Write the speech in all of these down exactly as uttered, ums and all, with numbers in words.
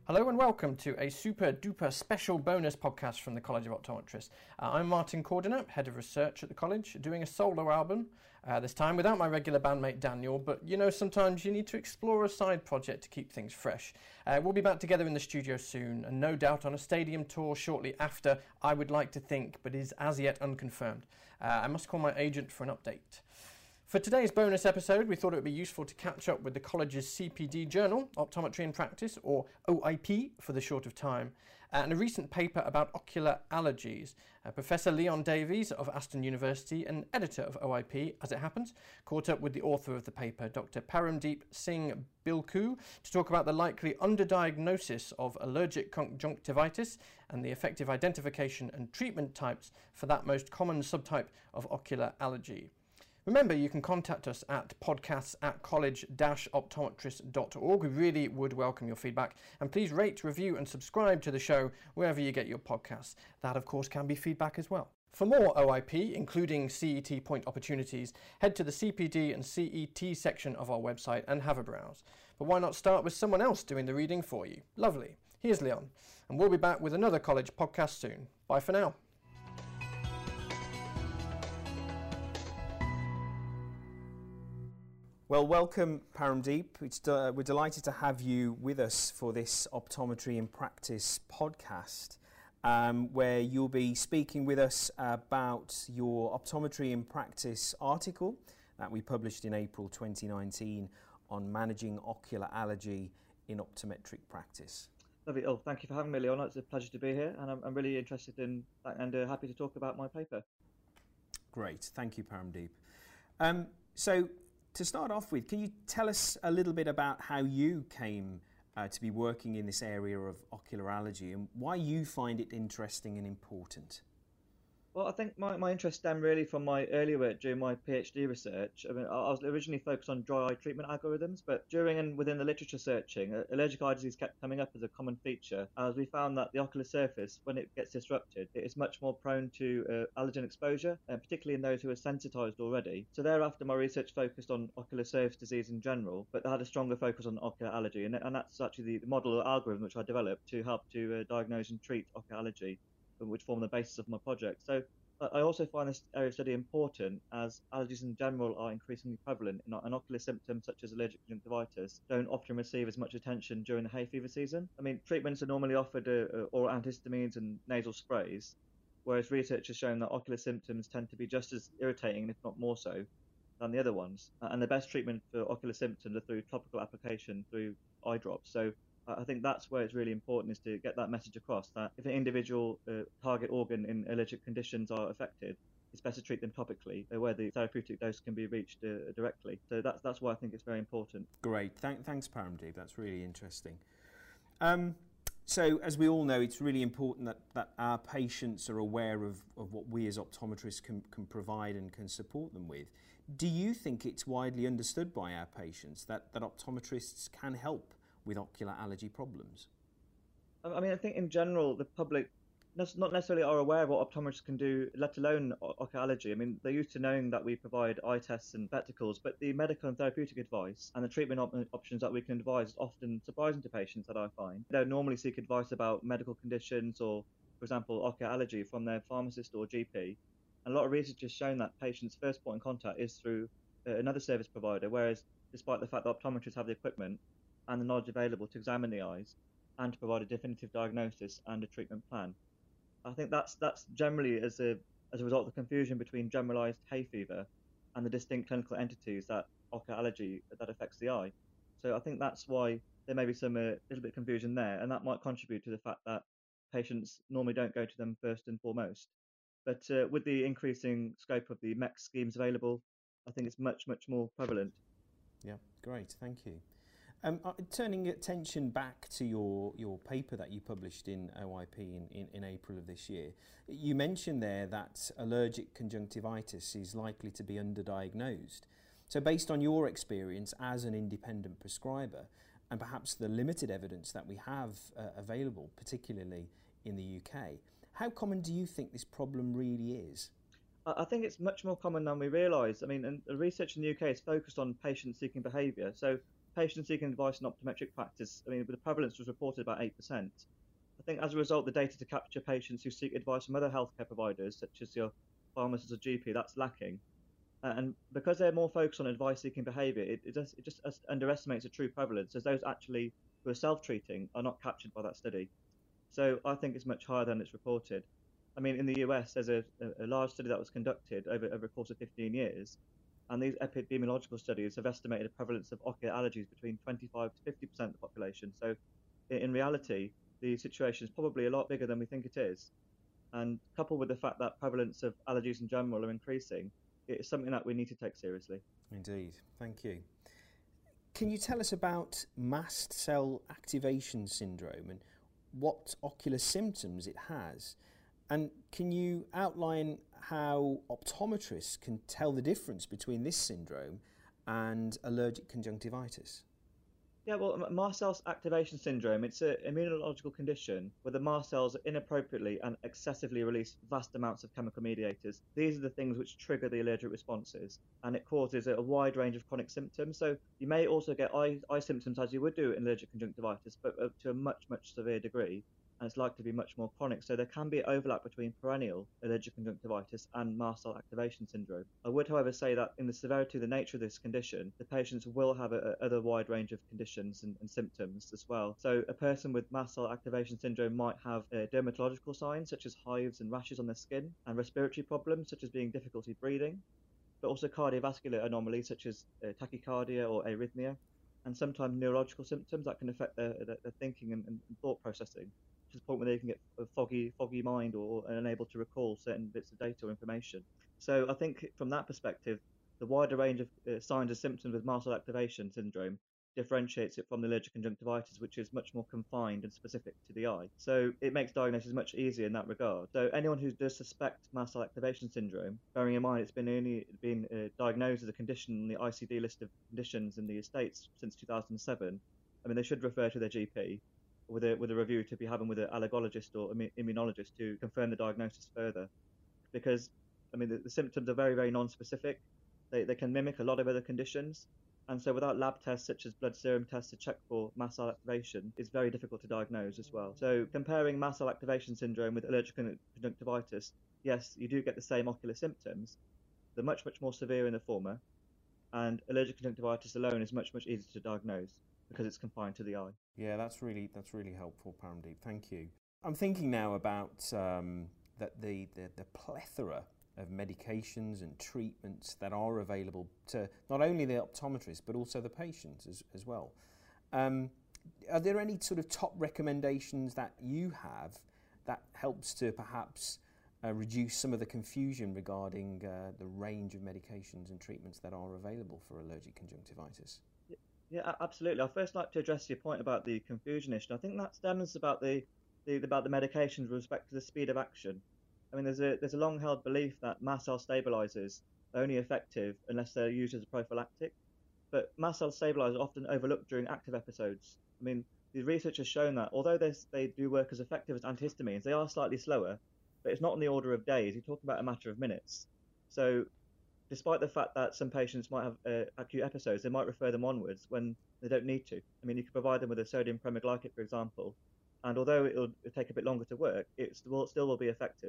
Hello and welcome to a super duper special bonus podcast from the College of Optometrists. Uh, I'm Martin Cordiner, Head of Research at the College, doing a solo album, uh, this time without my regular bandmate Daniel, but you know sometimes you need to explore a side project to keep things fresh. Uh, we'll be back together in the studio soon, and no doubt on a stadium tour shortly after, I would like to think, but is as yet unconfirmed. Uh, I must call my agent for an update. For today's bonus episode, we thought it would be useful to catch up with the college's C P D journal, Optometry in Practice, or O I P for the short of time, and a recent paper about ocular allergies. Uh, Professor Leon Davies of Aston University, and editor of O I P, as it happens, caught up with the author of the paper, Doctor Paramdeep Singh Bilku, to talk about the likely underdiagnosis of allergic conjunctivitis and the effective identification and treatment types for that most common subtype of ocular allergy. Remember, you can contact us at podcasts at college dash optometrist dot org. We really would welcome your feedback. And please rate, review and subscribe to the show wherever you get your podcasts. That, of course, can be feedback as well. For more O I P, including C E T point opportunities, head to the C P D and C E T section of our website and have a browse. But why not start with someone else doing the reading for you? Lovely. Here's Leon. And we'll be back with another college podcast soon. Bye for now. Well, welcome, Paramdeep. It's, uh, we're delighted to have you with us for this Optometry in Practice podcast, um, where you'll be speaking with us about your Optometry in Practice article that we published in April twenty nineteen on managing ocular allergy in optometric practice. Lovely. Oh, thank you for having me, Leon. It's a pleasure to be here, and I'm, I'm really interested in that and uh, happy to talk about my paper. Great. Thank you, Paramdeep. Um, so, To start off with, can you tell us a little bit about how you came uh, to be working in this area of ocular allergy and why you find it interesting and important? Well, I think my, my interest stemmed really from my earlier work during my PhD research. I mean, I was originally focused on dry eye treatment algorithms, but during and within the literature searching, uh, allergic eye disease kept coming up as a common feature, as we found that the ocular surface, when it gets disrupted, it is much more prone to uh, allergen exposure, uh, particularly in those who are sensitized already. So thereafter, my research focused on ocular surface disease in general, but I had a stronger focus on ocular allergy, and, and that's actually the model or algorithm which I developed to help to uh, diagnose and treat ocular allergy, which form the basis of my project. So I also find this area of study important as allergies in general are increasingly prevalent, and ocular symptoms such as allergic conjunctivitis don't often receive as much attention during the hay fever season. I mean, treatments are normally offered uh, oral antihistamines and nasal sprays, whereas research has shown that ocular symptoms tend to be just as irritating, if not more so, than the other ones. And the best treatment for ocular symptoms are through topical application through eye drops. So I think that's where it's really important, is to get that message across that if an individual uh, target organ in allergic conditions are affected, it's best to treat them topically, uh, where the therapeutic dose can be reached uh, directly. So that's that's why I think it's very important. Great. Thank, thanks, Paramdeep. That's really interesting. Um, so as we all know, it's really important that, that our patients are aware of, of what we as optometrists can, can provide and can support them with. Do you think it's widely understood by our patients that, that optometrists can help with ocular allergy problems? I mean, I think in general, the public not necessarily are aware of what optometrists can do, let alone ocular allergy. I mean, they're used to knowing that we provide eye tests and spectacles, but the medical and therapeutic advice and the treatment op- options that we can advise is often surprising to patients, that I find. They don't normally seek advice about medical conditions or, for example, ocular allergy from their pharmacist or G P. And a lot of research has shown that patients' first point of contact is through uh, another service provider, whereas despite the fact that optometrists have the equipment and the knowledge available to examine the eyes and to provide a definitive diagnosis and a treatment plan. I think that's that's generally as a as a result of the confusion between generalized hay fever and the distinct clinical entities that ocular allergy that affects the eye. So I think that's why there may be some a uh, little bit of confusion there, and that might contribute to the fact that patients normally don't go to them first and foremost. But uh, with the increasing scope of the M E C schemes available, I think it's much, much more prevalent. Yeah, great, thank you. Um, uh, turning attention back to your, your paper that you published in O I P in, in, in April of this year, you mentioned there that allergic conjunctivitis is likely to be underdiagnosed. So based on your experience as an independent prescriber, and perhaps the limited evidence that we have uh, available, particularly in the U K, how common do you think this problem really is? I think it's much more common than we realise. I mean, and the research in the U K is focused on patient-seeking behaviour. So patients seeking advice in optometric practice, I mean, the prevalence was reported about eight percent. I think as a result, the data to capture patients who seek advice from other healthcare providers, such as your pharmacist or G P, that's lacking. Uh, and because they're more focused on advice-seeking behaviour, it, it, just, it just underestimates the true prevalence, as those actually who are self-treating are not captured by that study. So I think it's much higher than it's reported. I mean, in the U S, there's a, a large study that was conducted over, over a course of fifteen years, and these epidemiological studies have estimated a prevalence of ocular allergies between twenty-five to fifty percent of the population. So in, in reality, the situation is probably a lot bigger than we think it is. And coupled with the fact that prevalence of allergies in general are increasing, it's something that we need to take seriously. Indeed, thank you. Can you tell us about mast cell activation syndrome and what ocular symptoms it has? And can you outline how optometrists can tell the difference between this syndrome and allergic conjunctivitis? Yeah, well, mast cell activation syndrome, it's an immunological condition where the mast cells inappropriately and excessively release vast amounts of chemical mediators. These are the things which trigger the allergic responses, and it causes a wide range of chronic symptoms. So you may also get eye, eye symptoms as you would do in allergic conjunctivitis, but up to a much, much severe degree. And it's likely to be much more chronic. So there can be overlap between perennial allergic conjunctivitis and mast cell activation syndrome. I would, however, say that in the severity of the nature of this condition, the patients will have a, a other wide range of conditions and, and symptoms as well. So a person with mast cell activation syndrome might have uh, dermatological signs such as hives and rashes on their skin, and respiratory problems such as being difficulty breathing, but also cardiovascular anomalies such as uh, tachycardia or arrhythmia, and sometimes neurological symptoms that can affect their, their, their thinking and, and thought processing, to the point where they can get a foggy, foggy mind or unable to recall certain bits of data or information. So I think from that perspective, the wider range of uh, signs and symptoms with mast cell activation syndrome differentiates it from the allergic conjunctivitis, which is much more confined and specific to the eye. So it makes diagnosis much easier in that regard. So anyone who does suspect mast cell activation syndrome, bearing in mind it's been only been uh, diagnosed as a condition on the I C D list of conditions in the States since two thousand seven, I mean, they should refer to their G P with a with a review to be having with an allergologist or immunologist to confirm the diagnosis further, because I mean the, the symptoms are very very non-specific. They they can mimic a lot of other conditions, and so without lab tests such as blood serum tests to check for mast cell activation, it's very difficult to diagnose as well. So comparing mast cell activation syndrome with allergic conjunctivitis, yes, you do get the same ocular symptoms. They're much much more severe in the former, and allergic conjunctivitis alone is much much easier to diagnose because it's confined to the eye. Yeah, that's really that's really helpful, Paramdeep. Thank you. I'm thinking now about um, that the, the the plethora of medications and treatments that are available to not only the optometrist but also the patients as, as well. Um, are there any sort of top recommendations that you have that helps to perhaps uh, reduce some of the confusion regarding uh, the range of medications and treatments that are available for allergic conjunctivitis? Yeah, absolutely. I'd first like to address your point about the confusion issue. I think that stems about the, the about the medications with respect to the speed of action. I mean, there's a there's a long-held belief that mast cell stabilizers are only effective unless they're used as a prophylactic, but mast cell stabilizers are often overlooked during active episodes. I mean, the research has shown that although they do work as effective as antihistamines, they are slightly slower, but it's not in the order of days. You're talking about a matter of minutes. So despite the fact that some patients might have uh, acute episodes, they might refer them onwards when they don't need to. I mean, you could provide them with a sodium promeglycate, for example, and although it'll take a bit longer to work, it will, still will be effective.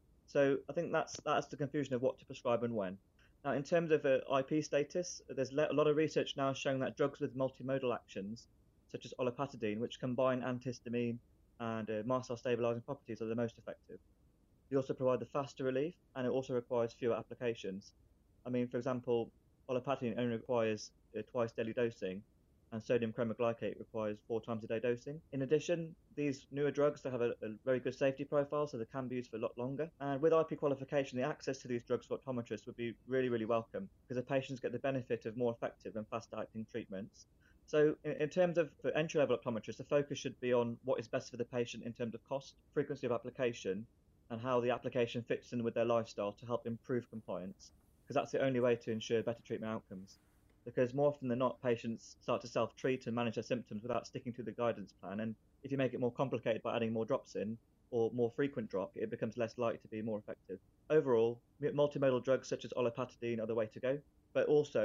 So I think that's that's the confusion of what to prescribe and when. Now, in terms of uh, I P status, there's a lot of research now showing that drugs with multimodal actions, such as olopatadine, which combine antihistamine and uh, mast cell stabilizing properties, are the most effective. They also provide the faster relief, and it also requires fewer applications. I mean, for example, olopatadine only requires uh, twice daily dosing, and sodium chromoglycate requires four times a day dosing. In addition, these newer drugs, they have a, a very good safety profile, so they can be used for a lot longer. And with I P qualification, the access to these drugs for optometrists would be really, really welcome, because the patients get the benefit of more effective and faster-acting treatments. So in, in terms of for entry-level optometrists, the focus should be on what is best for the patient in terms of cost, frequency of application, and how the application fits in with their lifestyle to help improve compliance, because that's the only way to ensure better treatment outcomes. Because more often than not, patients start to self-treat and manage their symptoms without sticking to the guidance plan. And if you make it more complicated by adding more drops in, or more frequent drop, it becomes less likely to be more effective. Overall, multimodal drugs such as olopatadine are the way to go, but also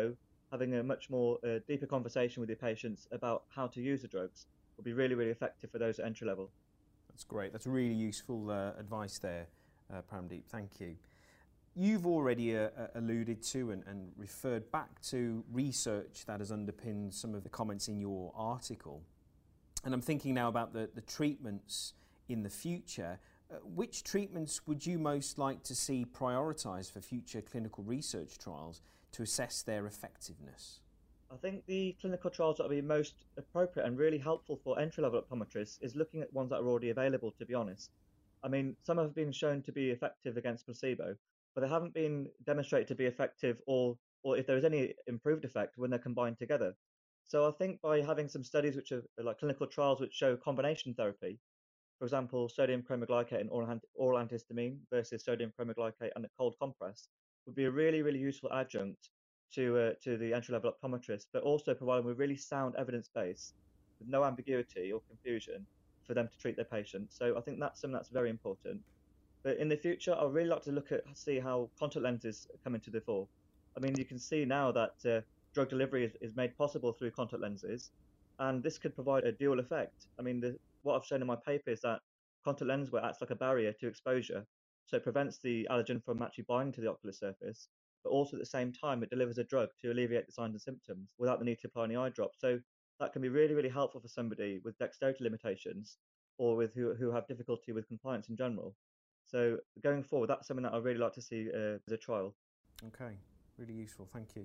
having a much more uh, deeper conversation with your patients about how to use the drugs will be really, really effective for those at entry level. That's great. That's really useful uh, advice there, uh, Paramdeep. Thank you. You've already uh, alluded to and, and referred back to research that has underpinned some of the comments in your article. And I'm thinking now about the, the treatments in the future. Uh, which treatments would you most like to see prioritised for future clinical research trials to assess their effectiveness? I think the clinical trials that will be most appropriate and really helpful for entry-level optometrists is looking at ones that are already available, to be honest. I mean, some have been shown to be effective against placebo, but they haven't been demonstrated to be effective or, or if there is any improved effect when they're combined together. So I think by having some studies which are like clinical trials which show combination therapy, for example, sodium chromoglycate and oral, oral antihistamine versus sodium chromoglycate and a cold compress, would be a really, really useful adjunct to uh, to the entry-level optometrist, but also providing with really sound evidence base with no ambiguity or confusion for them to treat their patients. So I think that's something that's very important. But in the future, I'd really like to look at see how contact lenses come into the fore. I mean, you can see now that uh, drug delivery is, is made possible through contact lenses, and this could provide a dual effect. I mean, the, what I've shown in my paper is that contact lens wear acts like a barrier to exposure, so it prevents the allergen from actually binding to the ocular surface, but also at the same time it delivers a drug to alleviate the signs and symptoms without the need to apply any eye drops. So that can be really, really helpful for somebody with dexterity limitations or with who, who have difficulty with compliance in general. So going forward, that's something that I'd really like to see uh, as a trial. Okay, really useful, thank you.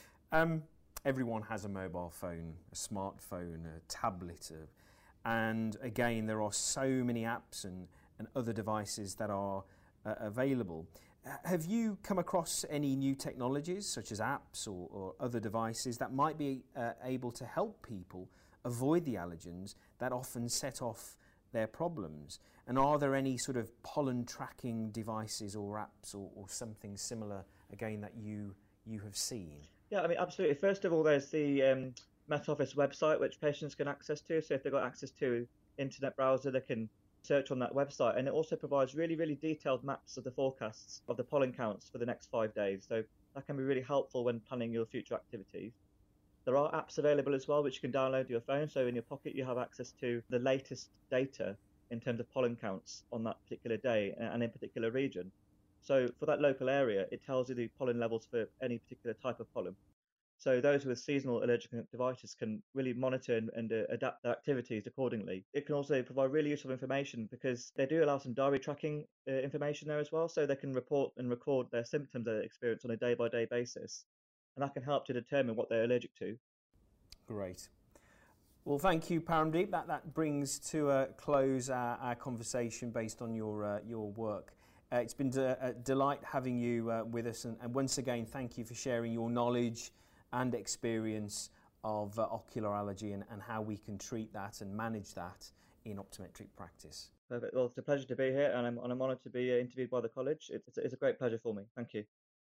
Um, everyone has a mobile phone, a smartphone, a tablet, a, and again, there are so many apps and, and other devices that are uh, available. Have you come across any new technologies, such as apps or, or other devices, that might be uh, able to help people avoid the allergens that often set off their problems? And are there any sort of pollen tracking devices or apps or, or something similar, again, that you you have seen? Yeah, I mean, absolutely. First of all, there's the um, Met Office website, which patients can access to. So if they've got access to internet browser, they can search on that website. And it also provides really, really detailed maps of the forecasts of the pollen counts for the next five days. So that can be really helpful when planning your future activities. There are apps available as well, which you can download to your phone. So in your pocket, you have access to the latest data in terms of pollen counts on that particular day and in a particular region. So for that local area, it tells you the pollen levels for any particular type of pollen. So those with seasonal allergic conjunctivitis can really monitor and, and uh, adapt their activities accordingly. It can also provide really useful information because they do allow some diary tracking uh, information there as well, so they can report and record their symptoms they experience on a day-by-day basis. And that can help to determine what they're allergic to. Great. Well, thank you, Paramdeep. That, that brings to a close our, our conversation based on your, uh, your work. Uh, it's been a, a delight having you uh, with us, and, and once again, thank you for sharing your knowledge and experience of uh, ocular allergy and, and how we can treat that and manage that in optometric practice. Perfect. Well, it's a pleasure to be here, and I'm, and I'm honoured to be uh, interviewed by the college. It's, it's a great pleasure for me. Thank you.